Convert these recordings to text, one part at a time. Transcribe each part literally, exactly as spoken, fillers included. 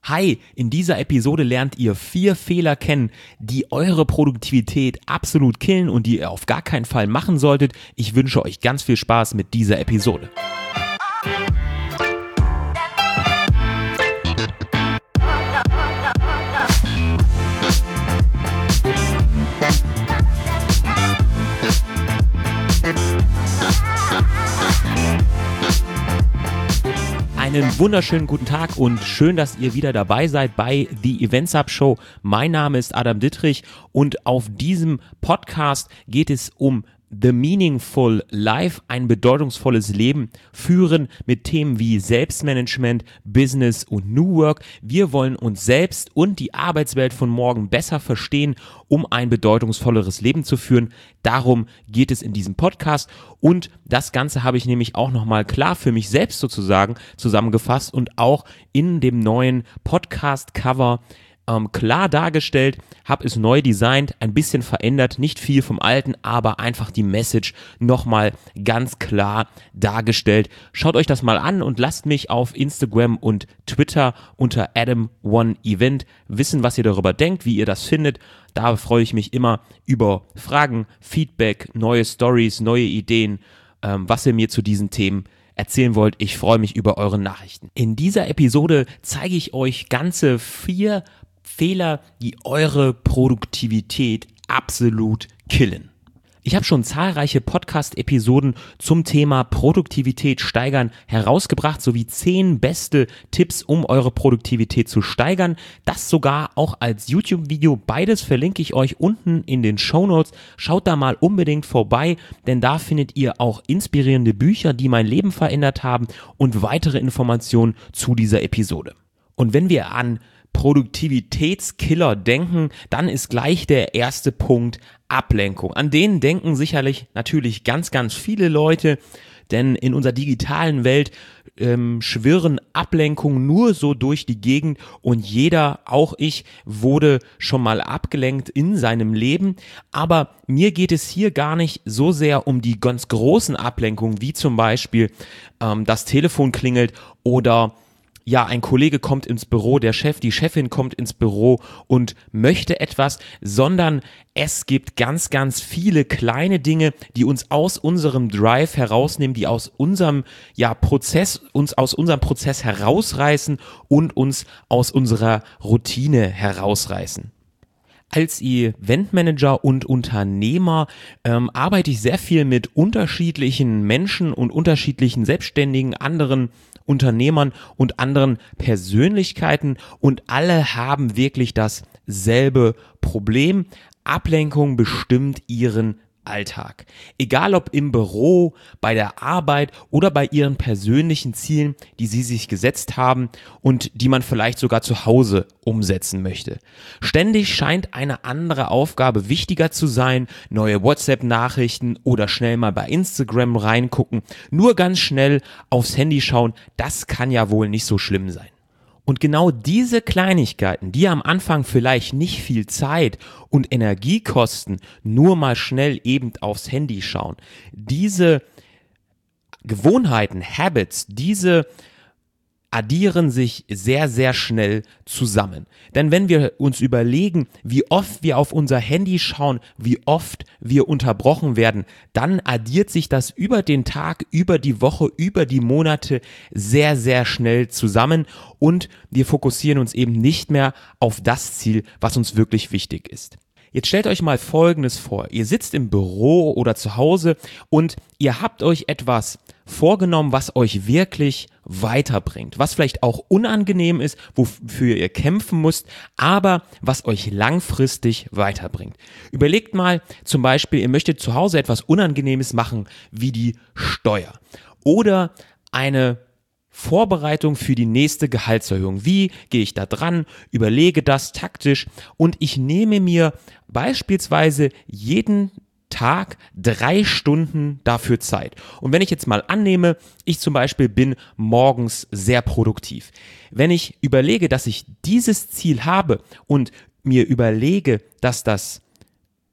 Hi, in dieser Episode lernt ihr vier Fehler kennen, die eure Produktivität absolut killen und die ihr auf gar keinen Fall machen solltet. Ich wünsche euch ganz viel Spaß mit dieser Episode. Einen wunderschönen guten Tag und schön, dass ihr wieder dabei seid bei The Events Hub Show. Mein Name ist Adam Dittrich und auf diesem Podcast geht es um The Meaningful Life, ein bedeutungsvolles Leben führen mit Themen wie Selbstmanagement, Business und New Work. Wir wollen uns selbst und die Arbeitswelt von morgen besser verstehen, um ein bedeutungsvolleres Leben zu führen. Darum geht es in diesem Podcast und das Ganze habe ich nämlich auch nochmal klar für mich selbst sozusagen zusammengefasst und auch in dem neuen Podcast-Cover Ähm, klar dargestellt, habe es neu designt, ein bisschen verändert, nicht viel vom Alten, aber einfach die Message nochmal ganz klar dargestellt. Schaut euch das mal an und lasst mich auf Instagram und Twitter unter Adam One Event wissen, was ihr darüber denkt, wie ihr das findet. Da freue ich mich immer über Fragen, Feedback, neue Stories, neue Ideen, ähm, was ihr mir zu diesen Themen erzählen wollt. Ich freue mich über eure Nachrichten. In dieser Episode zeige ich euch ganze vier Fehler, die eure Produktivität absolut killen. Ich habe schon zahlreiche Podcast-Episoden zum Thema Produktivität steigern herausgebracht, sowie zehn beste Tipps, um eure Produktivität zu steigern. Das sogar auch als YouTube-Video. Beides verlinke ich euch unten in den Shownotes. Schaut da mal unbedingt vorbei, denn da findet ihr auch inspirierende Bücher, die mein Leben verändert haben und weitere Informationen zu dieser Episode. Und wenn wir an Produktivitätskiller denken, dann ist gleich der erste Punkt Ablenkung. An den denken sicherlich natürlich ganz, ganz viele Leute, denn in unserer digitalen Welt ähm, schwirren Ablenkungen nur so durch die Gegend und jeder, auch ich, wurde schon mal abgelenkt in seinem Leben. Aber mir geht es hier gar nicht so sehr um die ganz großen Ablenkungen, wie zum Beispiel ähm, das Telefon klingelt oder ja, ein Kollege kommt ins Büro, der Chef, die Chefin kommt ins Büro und möchte etwas, sondern es gibt ganz, ganz viele kleine Dinge, die uns aus unserem Drive herausnehmen, die aus unserem, ja, Prozess, uns aus unserem Prozess herausreißen und uns aus unserer Routine herausreißen. Als Eventmanager und Unternehmer ähm, arbeite ich sehr viel mit unterschiedlichen Menschen und unterschiedlichen Selbstständigen, anderen Unternehmern und anderen Persönlichkeiten und alle haben wirklich dasselbe Problem. Ablenkung bestimmt ihren Alltag. Egal ob im Büro, bei der Arbeit oder bei ihren persönlichen Zielen, die sie sich gesetzt haben und die man vielleicht sogar zu Hause umsetzen möchte. Ständig scheint eine andere Aufgabe wichtiger zu sein, neue WhatsApp-Nachrichten oder schnell mal bei Instagram reingucken, nur ganz schnell aufs Handy schauen, das kann ja wohl nicht so schlimm sein. Und genau diese Kleinigkeiten, die am Anfang vielleicht nicht viel Zeit und Energie kosten, nur mal schnell eben aufs Handy schauen, diese Gewohnheiten, Habits, diese addieren sich sehr, sehr schnell zusammen. Denn wenn wir uns überlegen, wie oft wir auf unser Handy schauen, wie oft wir unterbrochen werden, dann addiert sich das über den Tag, über die Woche, über die Monate sehr, sehr schnell zusammen und wir fokussieren uns eben nicht mehr auf das Ziel, was uns wirklich wichtig ist. Jetzt stellt euch mal Folgendes vor. Ihr sitzt im Büro oder zu Hause und ihr habt euch etwas vorgenommen, was euch wirklich weiterbringt, was vielleicht auch unangenehm ist, wofür ihr kämpfen müsst, aber was euch langfristig weiterbringt. Überlegt mal zum Beispiel, ihr möchtet zu Hause etwas Unangenehmes machen, wie die Steuer oder eine Vorbereitung für die nächste Gehaltserhöhung. Wie gehe ich da dran? Überlege das taktisch und ich nehme mir beispielsweise jeden Tag drei Stunden dafür Zeit. Und wenn ich jetzt mal annehme, ich zum Beispiel bin morgens sehr produktiv. Wenn ich überlege, dass ich dieses Ziel habe und mir überlege, dass das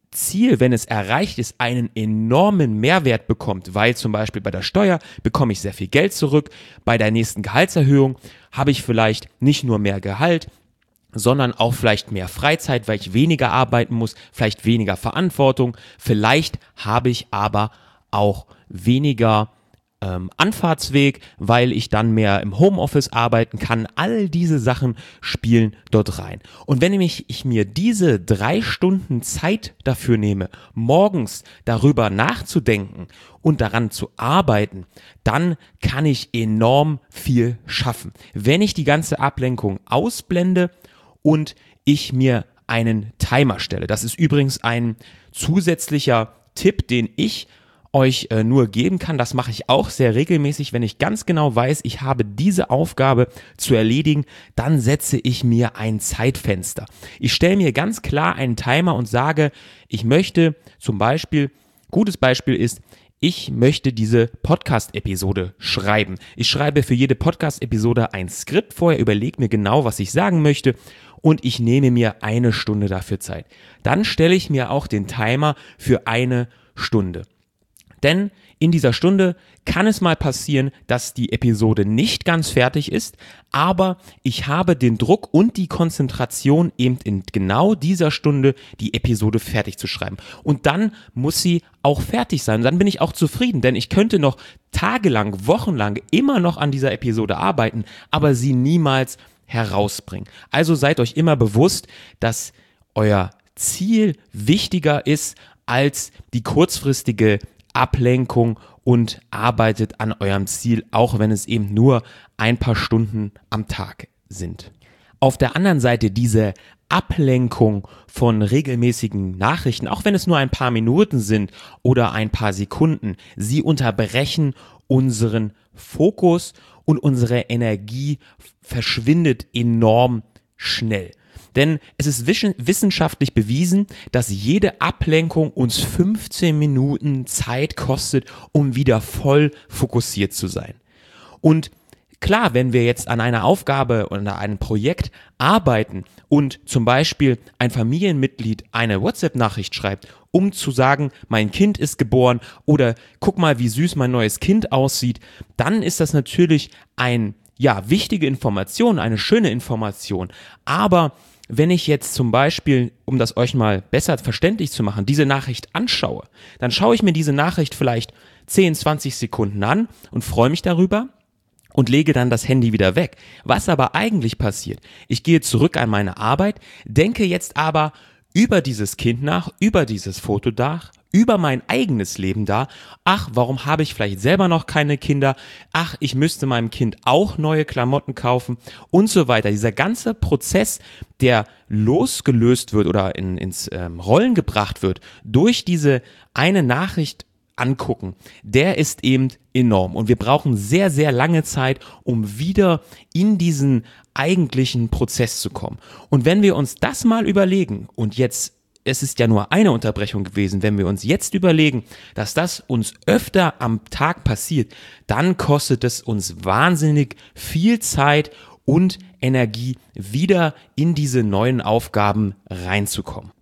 Ziel, wenn es erreicht ist, einen enormen Mehrwert bekommt, weil zum Beispiel bei der Steuer bekomme ich sehr viel Geld zurück, bei der nächsten Gehaltserhöhung habe ich vielleicht nicht nur mehr Gehalt, sondern auch vielleicht mehr Freizeit, weil ich weniger arbeiten muss, vielleicht weniger Verantwortung, vielleicht habe ich aber auch weniger ähm, Anfahrtsweg, weil ich dann mehr im Homeoffice arbeiten kann. All diese Sachen spielen dort rein. Und wenn nämlich ich mir diese drei Stunden Zeit dafür nehme, morgens darüber nachzudenken und daran zu arbeiten, dann kann ich enorm viel schaffen. Wenn ich die ganze Ablenkung ausblende und ich mir einen Timer stelle. Das ist übrigens ein zusätzlicher Tipp, den ich euch äh, nur geben kann. Das mache ich auch sehr regelmäßig. Wenn ich ganz genau weiß, ich habe diese Aufgabe zu erledigen, dann setze ich mir ein Zeitfenster. Ich stelle mir ganz klar einen Timer und sage, ich möchte zum Beispiel, gutes Beispiel ist, ich möchte diese Podcast-Episode schreiben. Ich schreibe für jede Podcast-Episode ein Skript vorher, überlege mir genau, was ich sagen möchte und ich nehme mir eine Stunde dafür Zeit. Dann stelle ich mir auch den Timer für eine Stunde. Denn in dieser Stunde kann es mal passieren, dass die Episode nicht ganz fertig ist, aber ich habe den Druck und die Konzentration, eben in genau dieser Stunde die Episode fertig zu schreiben. Und dann muss sie auch fertig sein. Und dann bin ich auch zufrieden, denn ich könnte noch tagelang, wochenlang immer noch an dieser Episode arbeiten, aber sie niemals herausbringen. Also seid euch immer bewusst, dass euer Ziel wichtiger ist als die kurzfristige Ablenkung und arbeitet an eurem Ziel, auch wenn es eben nur ein paar Stunden am Tag sind. Auf der anderen Seite diese Ablenkung von regelmäßigen Nachrichten, auch wenn es nur ein paar Minuten sind oder ein paar Sekunden, sie unterbrechen unseren Fokus und unsere Energie verschwindet enorm schnell. Denn es ist wissenschaftlich bewiesen, dass jede Ablenkung uns fünfzehn Minuten Zeit kostet, um wieder voll fokussiert zu sein. Und klar, wenn wir jetzt an einer Aufgabe oder einem Projekt arbeiten und zum Beispiel ein Familienmitglied eine WhatsApp-Nachricht schreibt, um zu sagen, mein Kind ist geboren oder guck mal, wie süß mein neues Kind aussieht, dann ist das natürlich ein, ja, wichtige Information, eine schöne Information. Aber wenn ich jetzt zum Beispiel, um das euch mal besser verständlich zu machen, diese Nachricht anschaue, dann schaue ich mir diese Nachricht vielleicht zehn, zwanzig Sekunden an und freue mich darüber und lege dann das Handy wieder weg. Was aber eigentlich passiert, ich gehe zurück an meine Arbeit, denke jetzt aber über dieses Kind nach, über dieses Foto nach, über mein eigenes Leben da. Ach, warum habe ich vielleicht selber noch keine Kinder? Ach, ich müsste meinem Kind auch neue Klamotten kaufen und so weiter. Dieser ganze Prozess, der losgelöst wird oder in, ins ähm, Rollen gebracht wird durch diese eine Nachricht angucken, der ist eben enorm. Und wir brauchen sehr, sehr lange Zeit, um wieder in diesen eigentlichen Prozess zu kommen. Und wenn wir uns das mal überlegen und jetzt, es ist ja nur eine Unterbrechung gewesen, wenn wir uns jetzt überlegen, dass das uns öfter am Tag passiert, dann kostet es uns wahnsinnig viel Zeit und Energie, wieder in diese neuen Aufgaben reinzukommen.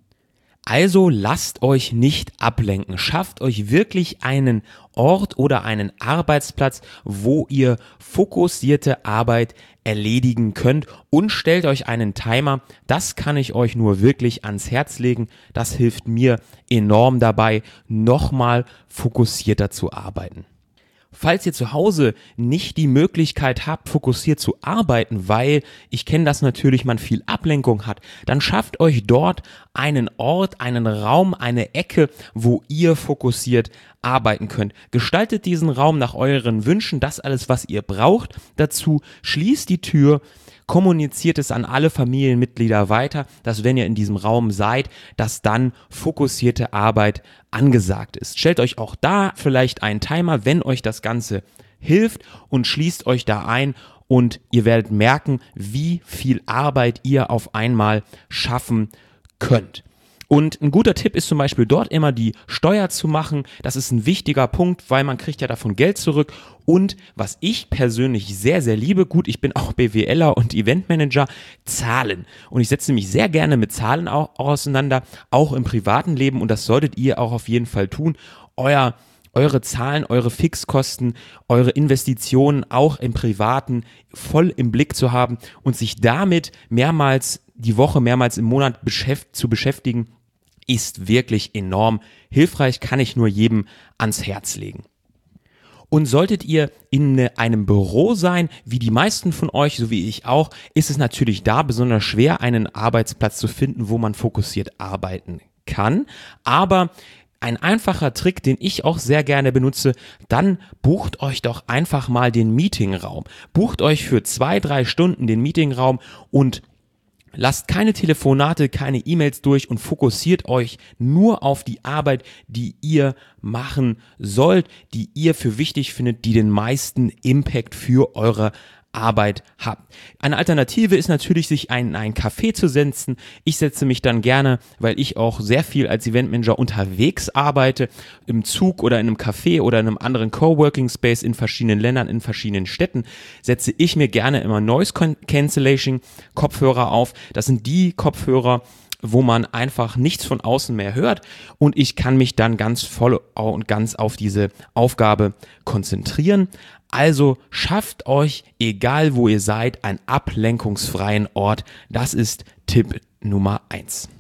Also lasst euch nicht ablenken, schafft euch wirklich einen Ort oder einen Arbeitsplatz, wo ihr fokussierte Arbeit erledigen könnt und stellt euch einen Timer. Das kann ich euch nur wirklich ans Herz legen. Das hilft mir enorm dabei, nochmal fokussierter zu arbeiten. Falls ihr zu Hause nicht die Möglichkeit habt, fokussiert zu arbeiten, weil ich kenne das natürlich, man viel Ablenkung hat, dann schafft euch dort einen Ort, einen Raum, eine Ecke, wo ihr fokussiert arbeiten könnt. Gestaltet diesen Raum nach euren Wünschen, das alles, was ihr braucht dazu, schließt die Tür, kommuniziert es an alle Familienmitglieder weiter, dass wenn ihr in diesem Raum seid, dass dann fokussierte Arbeit angesagt ist. Stellt euch auch da vielleicht einen Timer, wenn euch das Ganze hilft und schließt euch da ein und ihr werdet merken, wie viel Arbeit ihr auf einmal schaffen könnt. Und ein guter Tipp ist zum Beispiel dort immer die Steuer zu machen. Das ist ein wichtiger Punkt, weil man kriegt ja davon Geld zurück. Und was ich persönlich sehr, sehr liebe, gut, ich bin auch BWLer und Eventmanager, Zahlen. Und ich setze mich sehr gerne mit Zahlen auch auseinander, auch im privaten Leben. Und das solltet ihr auch auf jeden Fall tun. Euer eure Zahlen, eure Fixkosten, eure Investitionen auch im Privaten voll im Blick zu haben und sich damit mehrmals die Woche, mehrmals im Monat beschäft- zu beschäftigen, ist wirklich enorm hilfreich, kann ich nur jedem ans Herz legen. Und solltet ihr in einem Büro sein, wie die meisten von euch, so wie ich auch, ist es natürlich da besonders schwer, einen Arbeitsplatz zu finden, wo man fokussiert arbeiten kann. Aber ein einfacher Trick, den ich auch sehr gerne benutze, dann bucht euch doch einfach mal den Meetingraum. Bucht euch für zwei, drei Stunden den Meetingraum und lasst keine Telefonate, keine E-Mails durch und fokussiert euch nur auf die Arbeit, die ihr machen sollt, die ihr für wichtig findet, die den meisten Impact für eure Arbeit habt. Eine Alternative ist natürlich, sich in einen Café zu setzen. Ich setze mich dann gerne, weil ich auch sehr viel als Eventmanager unterwegs arbeite, im Zug oder in einem Café oder in einem anderen Coworking Space in verschiedenen Ländern, in verschiedenen Städten, setze ich mir gerne immer Noise Cancellation Kopfhörer auf. Das sind die Kopfhörer, wo man einfach nichts von außen mehr hört und ich kann mich dann ganz voll und ganz auf diese Aufgabe konzentrieren. Also schafft euch, egal wo ihr seid, einen ablenkungsfreien Ort. Das ist Tipp Nummer eins.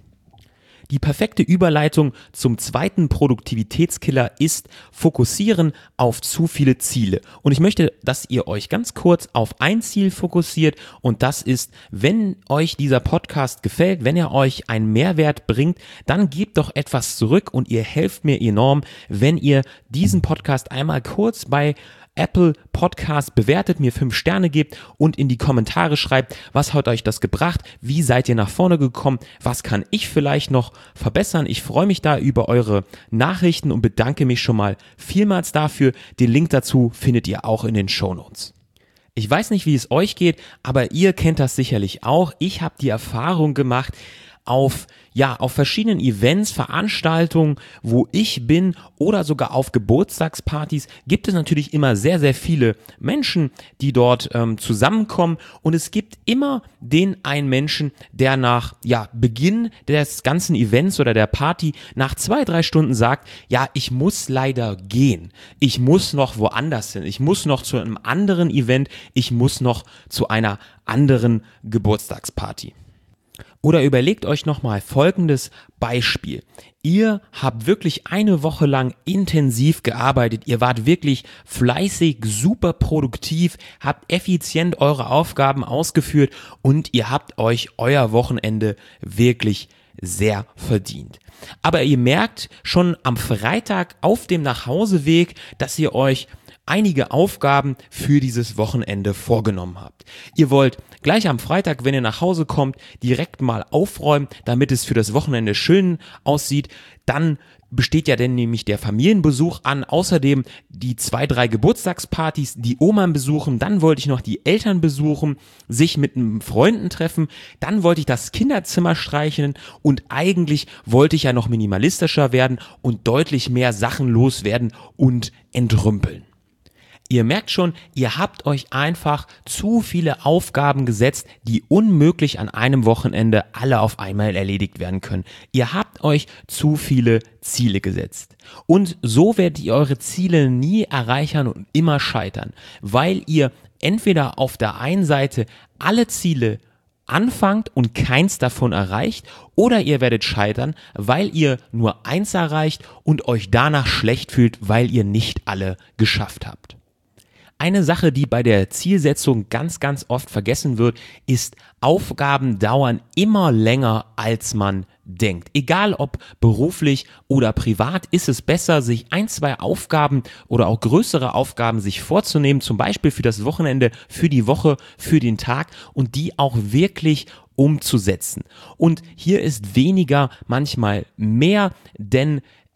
Die perfekte Überleitung zum zweiten Produktivitätskiller ist Fokussieren auf zu viele Ziele. Und ich möchte, dass ihr euch ganz kurz auf ein Ziel fokussiert und das ist, wenn euch dieser Podcast gefällt, wenn er euch einen Mehrwert bringt, dann gebt doch etwas zurück und ihr helft mir enorm, wenn ihr diesen Podcast einmal kurz bei Apple Podcast bewertet, mir fünf Sterne gebt und in die Kommentare schreibt, was hat euch das gebracht, wie seid ihr nach vorne gekommen, was kann ich vielleicht noch verbessern. Ich freue mich da über eure Nachrichten und bedanke mich schon mal vielmals dafür. Den Link dazu findet ihr auch in den Shownotes. Ich weiß nicht, wie es euch geht, aber ihr kennt das sicherlich auch. Ich habe die Erfahrung gemacht, auf, ja, auf verschiedenen Events, Veranstaltungen, wo ich bin oder sogar auf Geburtstagspartys gibt es natürlich immer sehr, sehr viele Menschen, die dort ähm, zusammenkommen und es gibt immer den einen Menschen, der nach, ja, Beginn des ganzen Events oder der Party nach zwei, drei Stunden sagt, ja, ich muss leider gehen, ich muss noch woanders hin, ich muss noch zu einem anderen Event, ich muss noch zu einer anderen Geburtstagsparty. Oder überlegt euch nochmal folgendes Beispiel. Ihr habt wirklich eine Woche lang intensiv gearbeitet, ihr wart wirklich fleißig, super produktiv, habt effizient eure Aufgaben ausgeführt und ihr habt euch euer Wochenende wirklich sehr verdient. Aber ihr merkt schon am Freitag auf dem Nachhauseweg, dass ihr euch einige Aufgaben für dieses Wochenende vorgenommen habt. Ihr wollt gleich am Freitag, wenn ihr nach Hause kommt, direkt mal aufräumen, damit es für das Wochenende schön aussieht. Dann besteht ja dann nämlich der Familienbesuch an, außerdem die zwei, drei Geburtstagspartys, die Oman besuchen, dann wollte ich noch die Eltern besuchen, sich mit Freunden treffen, dann wollte ich das Kinderzimmer streicheln und eigentlich wollte ich ja noch minimalistischer werden und deutlich mehr Sachen loswerden und entrümpeln. Ihr merkt schon, ihr habt euch einfach zu viele Aufgaben gesetzt, die unmöglich an einem Wochenende alle auf einmal erledigt werden können. Ihr habt euch zu viele Ziele gesetzt. Und so werdet ihr eure Ziele nie erreichen und immer scheitern, weil ihr entweder auf der einen Seite alle Ziele anfangt und keins davon erreicht oder ihr werdet scheitern, weil ihr nur eins erreicht und euch danach schlecht fühlt, weil ihr nicht alle geschafft habt. Eine Sache, die bei der Zielsetzung ganz, ganz oft vergessen wird, ist, Aufgaben dauern immer länger, als man denkt. Egal ob beruflich oder privat, ist es besser, sich ein, zwei Aufgaben oder auch größere Aufgaben sich vorzunehmen, zum Beispiel für das Wochenende, für die Woche, für den Tag und die auch wirklich umzusetzen. Und hier ist weniger manchmal mehr, denn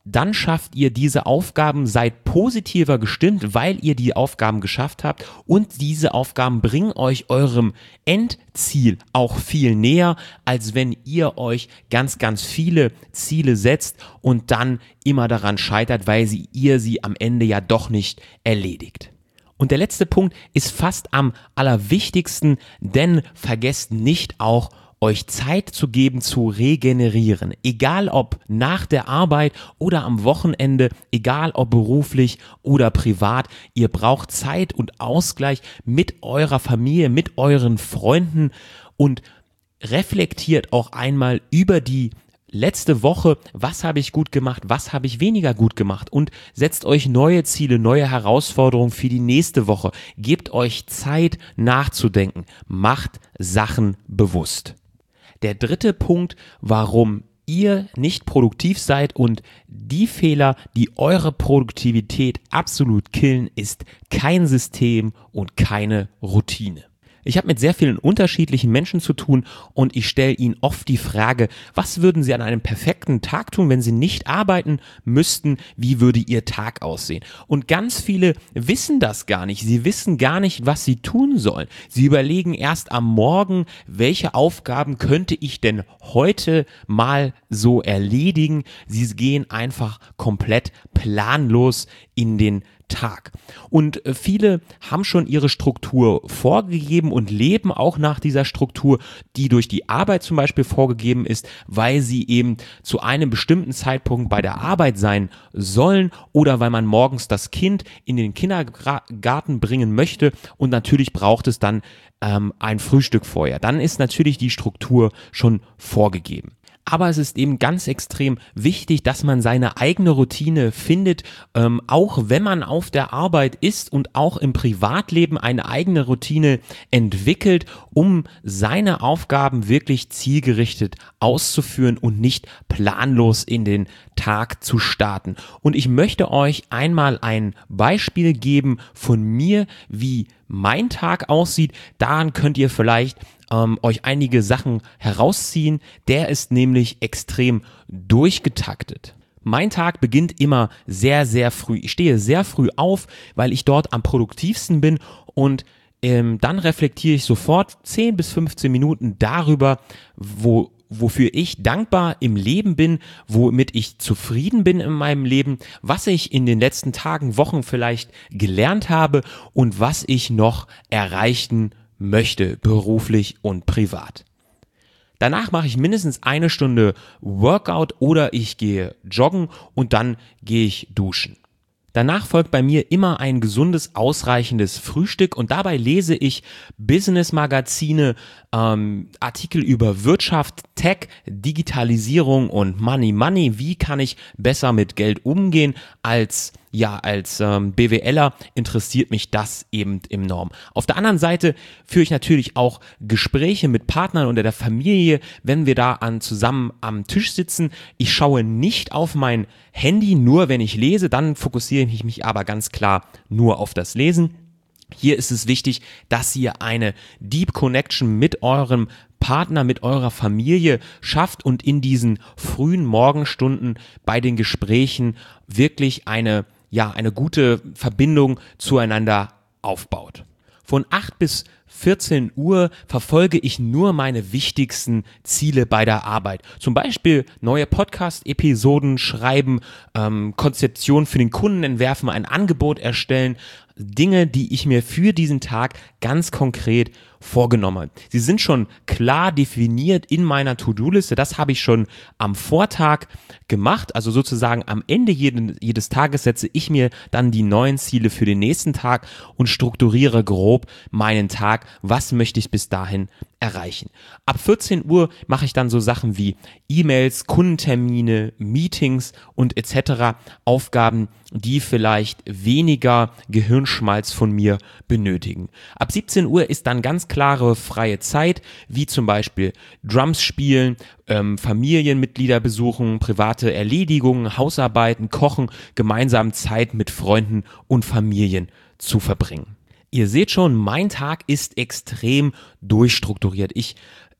dann schafft ihr diese Aufgaben, seid positiver gestimmt, weil ihr die Aufgaben geschafft habt und diese Aufgaben bringen euch eurem Endziel auch viel näher, als wenn ihr euch ganz, ganz viele Ziele setzt und dann immer daran scheitert, weil sie, ihr sie am Ende ja doch nicht erledigt. Und der letzte Punkt ist fast am allerwichtigsten, denn vergesst nicht auch, euch Zeit zu geben, zu regenerieren. Egal ob nach der Arbeit oder am Wochenende, egal ob beruflich oder privat, ihr braucht Zeit und Ausgleich mit eurer Familie, mit euren Freunden und reflektiert auch einmal über die letzte Woche, was habe ich gut gemacht, was habe ich weniger gut gemacht und setzt euch neue Ziele, neue Herausforderungen für die nächste Woche. Gebt euch Zeit nachzudenken, macht Sachen bewusst. Der dritte Punkt, warum ihr nicht produktiv seid und die Fehler, die eure Produktivität absolut killen, ist kein System und keine Routine. Ich habe mit sehr vielen unterschiedlichen Menschen zu tun und ich stelle ihnen oft die Frage, was würden sie an einem perfekten Tag tun, wenn sie nicht arbeiten müssten, wie würde ihr Tag aussehen? Und ganz viele wissen das gar nicht, sie wissen gar nicht, was sie tun sollen. Sie überlegen erst am Morgen, welche Aufgaben könnte ich denn heute mal so erledigen. Sie gehen einfach komplett planlos in den Tag. Und viele haben schon ihre Struktur vorgegeben und leben auch nach dieser Struktur, die durch die Arbeit zum Beispiel vorgegeben ist, weil sie eben zu einem bestimmten Zeitpunkt bei der Arbeit sein sollen oder weil man morgens das Kind in den Kindergarten bringen möchte und natürlich braucht es dann ähm, ein Frühstück vorher. Dann ist natürlich die Struktur schon vorgegeben. Aber es ist eben ganz extrem wichtig, dass man seine eigene Routine findet, ähm, auch wenn man auf der Arbeit ist und auch im Privatleben eine eigene Routine entwickelt, um seine Aufgaben wirklich zielgerichtet auszuführen und nicht planlos in den Tag zu starten. Und ich möchte euch einmal ein Beispiel geben von mir, wie mein Tag aussieht. Daran könnt ihr vielleicht ähm, euch einige Sachen herausziehen. Der ist nämlich extrem durchgetaktet. Mein Tag beginnt immer sehr, sehr früh. Ich stehe sehr früh auf, weil ich dort am produktivsten bin und ähm, dann reflektiere ich sofort zehn bis fünfzehn Minuten darüber, wo wofür ich dankbar im Leben bin, womit ich zufrieden bin in meinem Leben, was ich in den letzten Tagen, Wochen vielleicht gelernt habe und was ich noch erreichen möchte, beruflich und privat. Danach mache ich mindestens eine Stunde Workout oder ich gehe joggen und dann gehe ich duschen. Danach folgt bei mir immer ein gesundes, ausreichendes Frühstück und dabei lese ich Business-Magazine, ähm, Artikel über Wirtschaft, Tech, Digitalisierung und Money Money. Wie kann ich besser mit Geld umgehen? Als ja, als ähm, BWLer interessiert mich das eben enorm. Auf der anderen Seite führe ich natürlich auch Gespräche mit Partnern oder der Familie, wenn wir da an, zusammen am Tisch sitzen. Ich schaue nicht auf mein Handy, nur wenn ich lese, dann fokussiere ich mich aber ganz klar nur auf das Lesen. Hier ist es wichtig, dass ihr eine Deep Connection mit eurem Partner, mit eurer Familie schafft und in diesen frühen Morgenstunden bei den Gesprächen wirklich eine, ja, eine gute Verbindung zueinander aufbaut. Von acht bis vierzehn Uhr verfolge ich nur meine wichtigsten Ziele bei der Arbeit. Zum Beispiel neue Podcast-Episoden schreiben, ähm, Konzeption für den Kunden entwerfen, ein Angebot erstellen, Dinge, die ich mir für diesen Tag ganz konkret vorgenommen habe. Sie sind schon klar definiert in meiner To-Do-Liste. Das habe ich schon am Vortag gemacht. Also sozusagen am Ende jeden, jedes Tages setze ich mir dann die neuen Ziele für den nächsten Tag und strukturiere grob meinen Tag. Was möchte ich bis dahin erreichen? Ab vierzehn Uhr mache ich dann so Sachen wie E-Mails, Kundentermine, Meetings und et cetera. Aufgaben, die vielleicht weniger Gehirnschmalz von mir benötigen. Ab siebzehn Uhr ist dann ganz klare freie Zeit, wie zum Beispiel Drums spielen, ähm, Familienmitglieder besuchen, private Erledigungen, Hausarbeiten, kochen, gemeinsam Zeit mit Freunden und Familien zu verbringen. Ihr seht schon, mein Tag ist extrem durchstrukturiert. Ich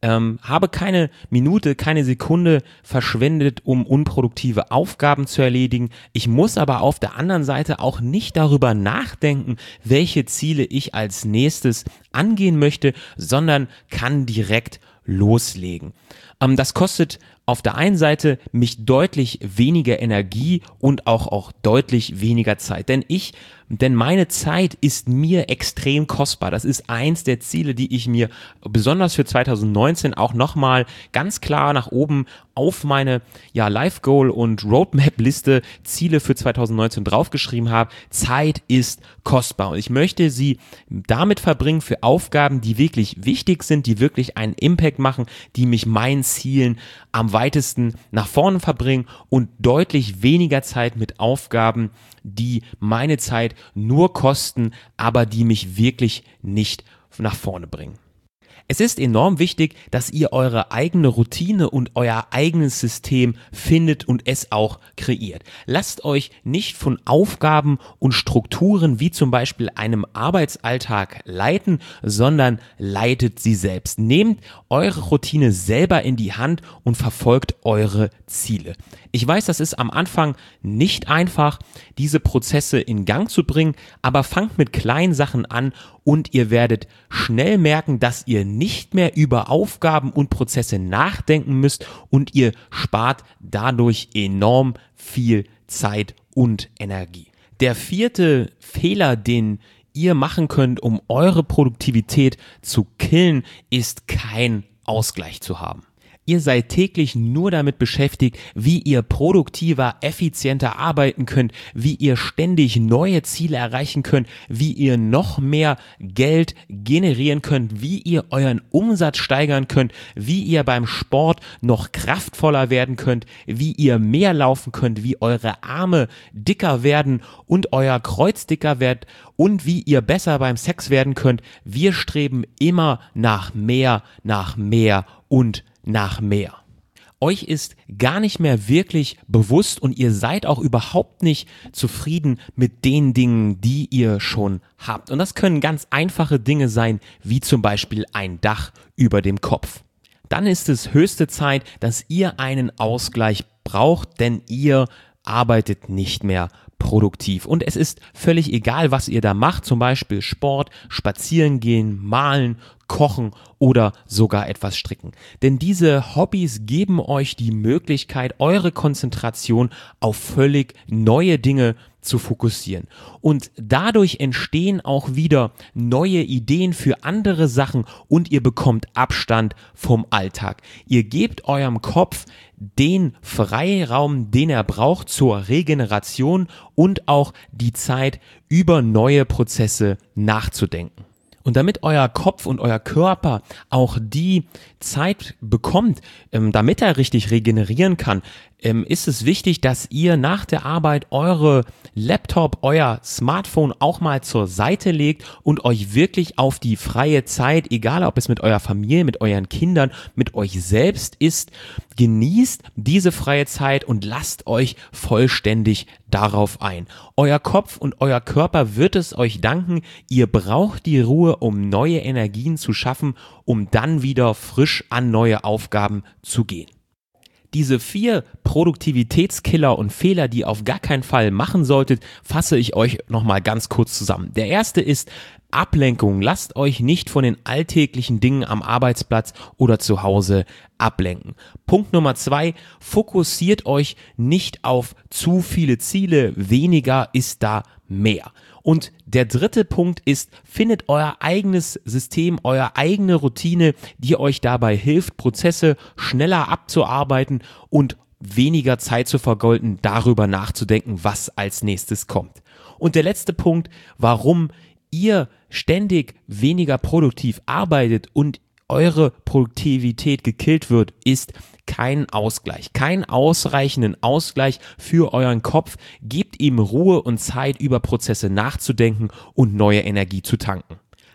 Ähm, habe keine Minute, keine Sekunde verschwendet, um unproduktive Aufgaben zu erledigen. Ich muss aber auf der anderen Seite auch nicht darüber nachdenken, welche Ziele ich als nächstes angehen möchte, sondern kann direkt loslegen. Ähm, das kostet auf der einen Seite mich deutlich weniger Energie und auch, auch deutlich weniger Zeit, denn ich, denn meine Zeit ist mir extrem kostbar. Das ist eins der Ziele, die ich mir besonders für zwanzig neunzehn auch nochmal ganz klar nach oben auf meine ja, Life Goal und Roadmap Liste Ziele für zwanzig neunzehn draufgeschrieben habe. Zeit ist kostbar und ich möchte sie damit verbringen für Aufgaben, die wirklich wichtig sind, die wirklich einen Impact machen, die mich meinen Zielen am weitesten nach vorne verbringen und deutlich weniger Zeit mit Aufgaben, die meine Zeit nur kosten, aber die mich wirklich nicht nach vorne bringen. Es ist enorm wichtig, dass ihr eure eigene Routine und euer eigenes System findet und es auch kreiert. Lasst euch nicht von Aufgaben und Strukturen wie zum Beispiel einem Arbeitsalltag leiten, sondern leitet sie selbst. Nehmt eure Routine selber in die Hand und verfolgt eure Ziele. Ich weiß, das ist am Anfang nicht einfach, diese Prozesse in Gang zu bringen, aber fangt mit kleinen Sachen an und ihr werdet schnell merken, dass ihr nicht mehr über Aufgaben und Prozesse nachdenken müsst und ihr spart dadurch enorm viel Zeit und Energie. Der vierte Fehler, den ihr machen könnt, um eure Produktivität zu killen, ist kein Ausgleich zu haben. Ihr seid täglich nur damit beschäftigt, wie ihr produktiver, effizienter arbeiten könnt, wie ihr ständig neue Ziele erreichen könnt, wie ihr noch mehr Geld generieren könnt, wie ihr euren Umsatz steigern könnt, wie ihr beim Sport noch kraftvoller werden könnt, wie ihr mehr laufen könnt, wie eure Arme dicker werden und euer Kreuz dicker wird und wie ihr besser beim Sex werden könnt. Wir streben immer nach mehr, nach mehr und nach mehr. Euch ist gar nicht mehr wirklich bewusst und ihr seid auch überhaupt nicht zufrieden mit den Dingen, die ihr schon habt. Und das können ganz einfache Dinge sein, wie zum Beispiel ein Dach über dem Kopf. Dann ist es höchste Zeit, dass ihr einen Ausgleich braucht, denn ihr arbeitet nicht mehr produktiv. Und es ist völlig egal, was ihr da macht, zum Beispiel Sport, spazieren gehen, malen, kochen oder sogar etwas stricken. Denn diese Hobbys geben euch die Möglichkeit, eure Konzentration auf völlig neue Dinge zu fokussieren. Und dadurch entstehen auch wieder neue Ideen für andere Sachen und ihr bekommt Abstand vom Alltag. Ihr gebt eurem Kopf den Freiraum, den er braucht zur Regeneration und auch die Zeit, über neue Prozesse nachzudenken. Und damit euer Kopf und euer Körper auch die Zeit bekommt, ähm, damit er richtig regenerieren kann, ähm, ist es wichtig, dass ihr nach der Arbeit eure Laptop, euer Smartphone auch mal zur Seite legt und euch wirklich auf die freie Zeit, egal ob es mit eurer Familie, mit euren Kindern, mit euch selbst ist, genießt diese freie Zeit und lasst euch vollständig darauf ein. Euer Kopf und euer Körper wird es euch danken. Ihr braucht die Ruhe, um neue Energien zu schaffen, um dann wieder frisch an neue Aufgaben zu gehen. Diese vier Produktivitätskiller und Fehler, die ihr auf gar keinen Fall machen solltet, fasse ich euch nochmal ganz kurz zusammen. Der erste ist Ablenkung. Lasst euch nicht von den alltäglichen Dingen am Arbeitsplatz oder zu Hause ablenken. Punkt Nummer zwei, fokussiert euch nicht auf zu viele Ziele. Weniger ist da mehr. Und der dritte Punkt ist, findet euer eigenes System, eure eigene Routine, die euch dabei hilft, Prozesse schneller abzuarbeiten und weniger Zeit zu vergeuden, darüber nachzudenken, was als nächstes kommt. Und der letzte Punkt, warum ihr ständig weniger produktiv arbeitet und eure Produktivität gekillt wird, ist kein Ausgleich, keinen ausreichenden Ausgleich für euren Kopf. Gebt ihm Ruhe und Zeit, über Prozesse nachzudenken und neue Energie zu tanken.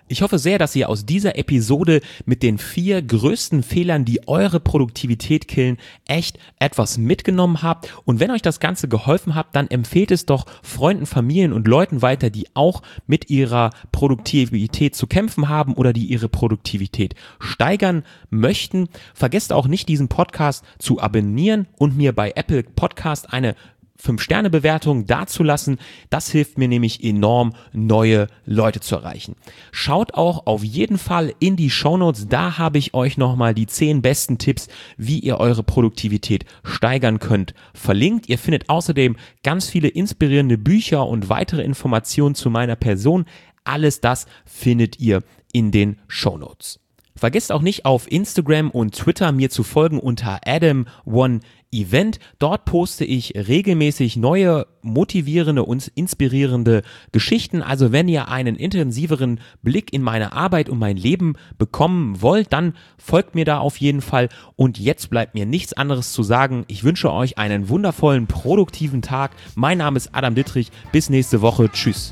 Ich hoffe sehr, dass ihr aus dieser Episode mit den vier größten Fehlern, die eure Produktivität killen, echt etwas mitgenommen habt. Und wenn euch das Ganze geholfen hat, dann empfehlt es doch Freunden, Familien und Leuten weiter, die auch mit ihrer Produktivität zu kämpfen haben oder die ihre Produktivität steigern möchten. Vergesst auch nicht, diesen Podcast zu abonnieren und mir bei Apple Podcast eine fünf Sterne Bewertung dazulassen. Das hilft mir nämlich enorm, neue Leute zu erreichen. Schaut auch auf jeden Fall in die Shownotes, da habe ich euch nochmal die zehn besten Tipps, wie ihr eure Produktivität steigern könnt, verlinkt. Ihr findet außerdem ganz viele inspirierende Bücher und weitere Informationen zu meiner Person. Alles das findet ihr in den Shownotes. Vergesst auch nicht, auf Instagram und Twitter mir zu folgen unter Adam One Event. Dort poste ich regelmäßig neue, motivierende und inspirierende Geschichten. Also wenn ihr einen intensiveren Blick in meine Arbeit und mein Leben bekommen wollt, dann folgt mir da auf jeden Fall. Und jetzt bleibt mir nichts anderes zu sagen. Ich wünsche euch einen wundervollen, produktiven Tag. Mein Name ist Adam Dittrich. Bis nächste Woche. Tschüss.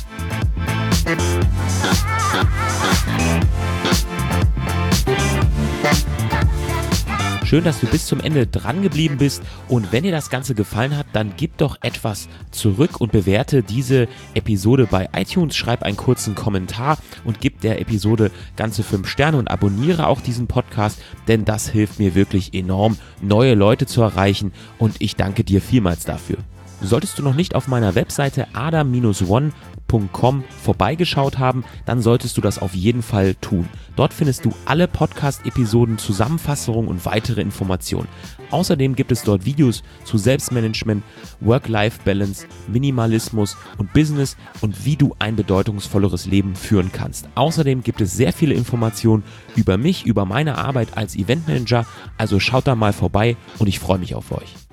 Schön, dass du bis zum Ende dran geblieben bist, und wenn dir das Ganze gefallen hat, dann gib doch etwas zurück und bewerte diese Episode bei iTunes, schreib einen kurzen Kommentar und gib der Episode ganze fünf Sterne und abonniere auch diesen Podcast, denn das hilft mir wirklich enorm, neue Leute zu erreichen, und ich danke dir vielmals dafür. Solltest du noch nicht auf meiner Webseite adam Bindestrich one Punkt com vorbeigeschaut haben, dann solltest du das auf jeden Fall tun. Dort findest du alle Podcast-Episoden, Zusammenfassungen und weitere Informationen. Außerdem gibt es dort Videos zu Selbstmanagement, Work-Life-Balance, Minimalismus und Business und wie du ein bedeutungsvolleres Leben führen kannst. Außerdem gibt es sehr viele Informationen über mich, über meine Arbeit als Eventmanager, also schaut da mal vorbei und ich freue mich auf euch.